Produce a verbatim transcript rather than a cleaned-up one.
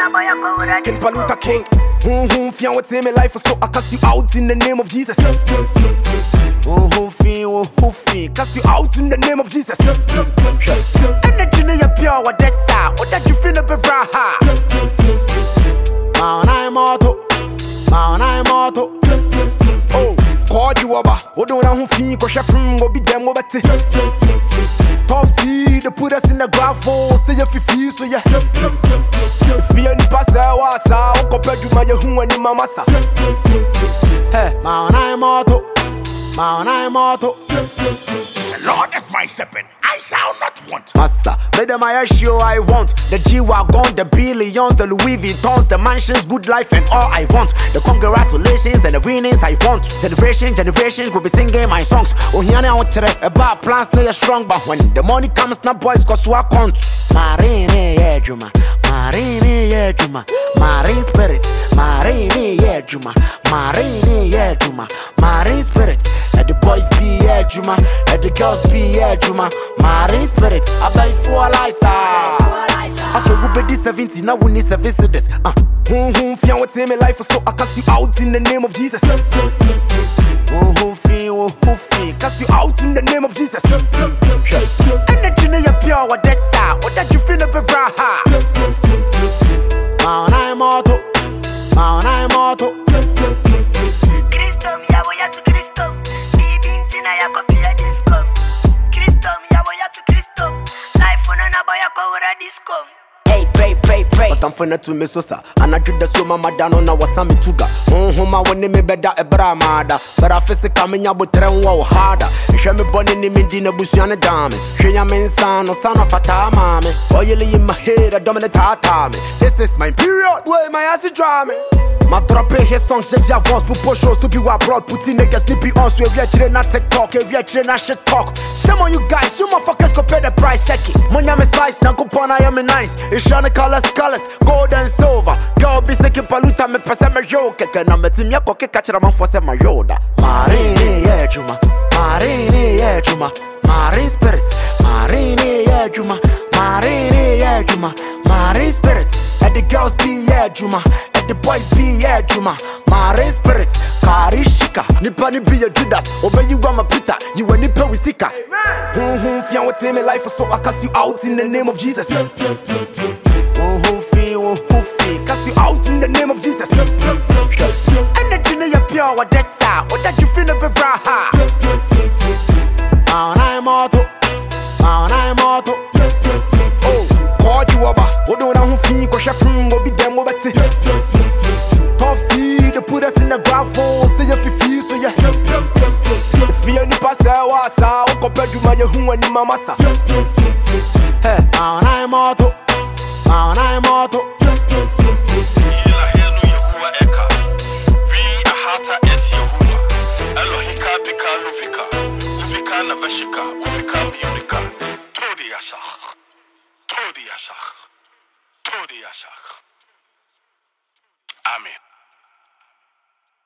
King Paluta King. Who who fian what say me life so I cast you out in the name of Jesus. Who who fi who who fi cast you out in the name of Jesus. Energy na ya pure what desa. What that you feel be braha. Man I'm auto. Man I'm auto. Oh, God you over. What don't know who fi ko shefun go be dem over te. Top seed, they put us in the ground for say if you feel so yeah. If you any pass I saw compared to my who and my master. Hey, man, I'm auto. Man, I'm auto. The Lord is my shepherd, I shall not want. Master, made them I show I want. The G-Wagon, the billions, the Louis Vuittons, the mansions, good life and all I want. The congratulations and the winnings I want. Generation, generations will be singing my songs. Oh, here I want to about plans they are strong, but when the money comes, now boys go to account. Marine, yeah, Juma. Marine, yeah, Juma. Marine spirit. Marine, yeah, Juma. Marine, yeah, Juma. Marine spirit. And the boys be yeah, Juma. And the girls be yeah, Juma. Marine spirit. I buy four lights. I feel we be seventy, now we need seven cities. Uh, who who fian what say me life so I cast you out in the name of Jesus. Who who fi who who fi cast you out in the name of Jesus. Energy na ya pure what desa. What that you feel be braha. Man I'm auto. Man I'm auto. Cristo mi aboya tu Cristo. Bibi tina ya kopia disco. Cristo mi aboya tu Cristo. Life on na boya ko ura disco. Hey, pray, pray, pray. But I'm finna to me sosa. And I do the so mama down on our Sammy Tuga. Oh, homa when me beda a bramada. But I feel coming up with tren wow harder. Show me bonnie in Mindina Busiana dame. Show ya men son or son of a tamame. Oily in my head, a dominant tatame. This is my period where my ass is drama. My drop his songs, check your voice, put push shows to be what brought, put in niggas, sleepy on, so if you're chilling at TikTok, if you're chilling at shit talk. Shame on you guys, you motherfuckers compare the price, check it. Money I'm a size, now coupon I am a nice. It's shiny colors, colors, gold and silver. Girl be sick in Paluta, me pass my yoke, and I'm a team, ya cocky catch a man for some yoda. Marine, yeah, Juma. Marine, yeah, Juma. Marine spirits. Marine, yeah, Juma. Marine, yeah, Juma. Marine spirits. And the girls be, yeah, Juma. The boys be yeah, Juma. Marine spirit, Karishika. Nipani be a Judas. Obey you, Grandma Peter. You a nipper with Sika. Who who fian what say me life so I cast you out in the name of Jesus. Who who fi who who fi cast you out in the name of Jesus. Energy na ya pure what desa. What that you feel be braha. Man I'm auto. Man I'm auto. Oh, God you over. What don't know who fi go shefun go be dem over te. Top seed, they put us in the ground for say if you feel so yeah. If you any pass I saw compared to my who and my master. Hey, man I'm auto. Man I'm auto. Ila henu Yehuwa eka. We ahata es Yehuwa. Elohika bika lufika. Lufika na veshika. Ufika miunika. Todi yashach. Todi yashach. Todi yashach. Amen.